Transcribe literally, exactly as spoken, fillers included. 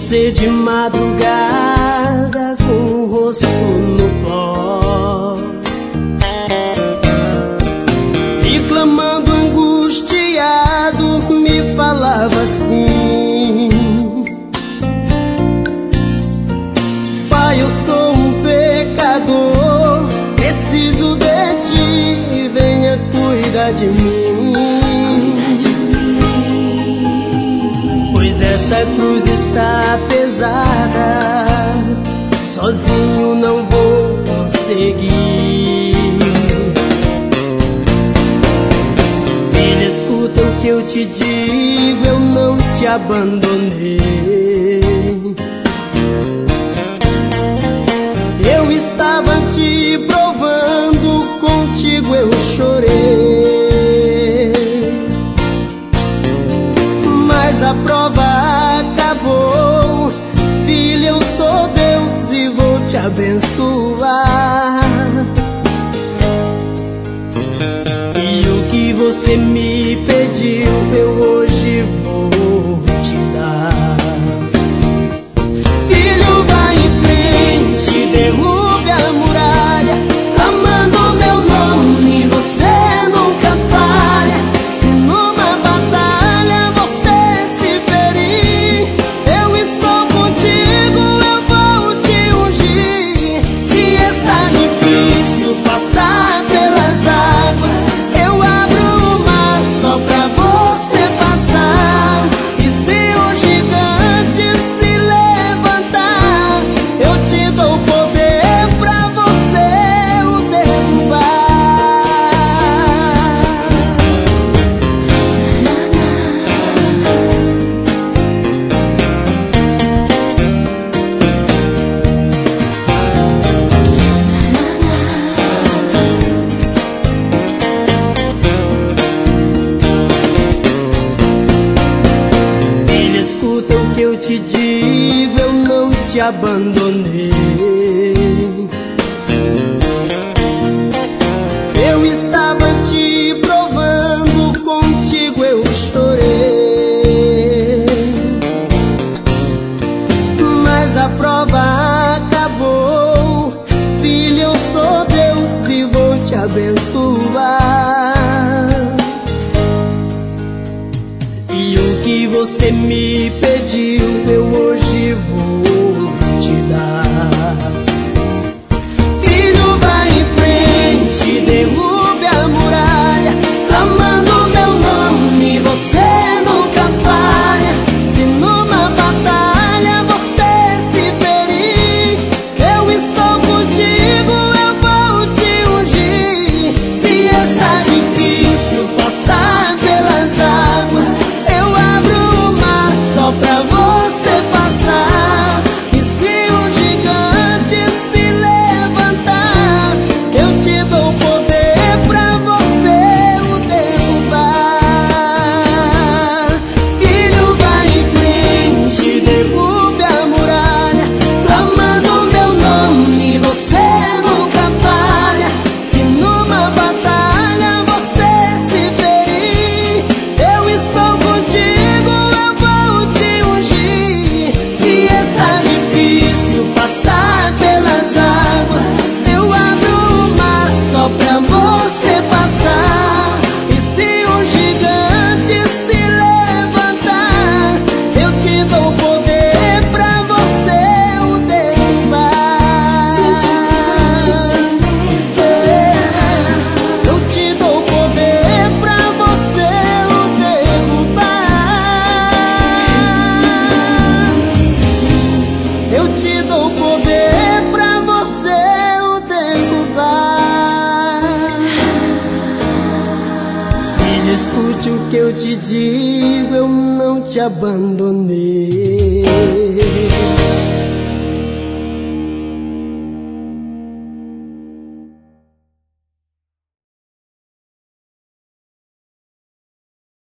Você de madrugada com o rosto no pó, e clamando angustiado me falava assim: Pai, eu sou um pecador, preciso de ti, venha cuidar de mim. Pois essa cruz está pesada, sozinho não vou conseguir. Filha, escuta o que eu te digo, eu não te abandonei. Eu estava te provando, contigo eu chorei, mas a prova acabou. Filha, eu sou Deus e vou te abençoar. E o que você me pediu eu hoje vou te dar. Filho, vai em frente, derrube a muralha, clamando meu nome, você nunca falha. Se numa batalha você se ferir, eu estou contigo, eu vou te ungir. Se está difícil passar pelas águas, eu abro o mar só pra você passar. E se o gigante se levantar, eu te dou poder pra você o derrubar. Filha, escuta o que eu te digo, eu não te abandonei. Eu estava te provando, contigo eu chorei, mas a prova acabou. Filha, eu sou Deus e vou te abençoar. E o que você me pediu eu hoje vou te dar. Filho, vai em frente, derrube a muralha, clamando meu nome, você nunca falha. Se numa batalha você se ferir, eu estou contigo, eu vou te ungir. Se está difícil passar pelas águas, eu abro o mar só pra você passar. E se o gigante se levantar, eu te dou poder pra você o derrubar. Filho, vai em frente, derrube a muralha, clamando meu nome, você nunca falha. Se numa batalha você se ferir, eu estou contigo, eu vou te ungir. Se está difícil passar pelas águas, eu abro o mar só pra você passar. E se o gigante se levantar, eu te dou poder pra você o derrubar. Eu te dou poder pra você o derrubar. Eu te dou poder pra você o derrubar. Filha, escute o que eu te digo, eu não te abandonei.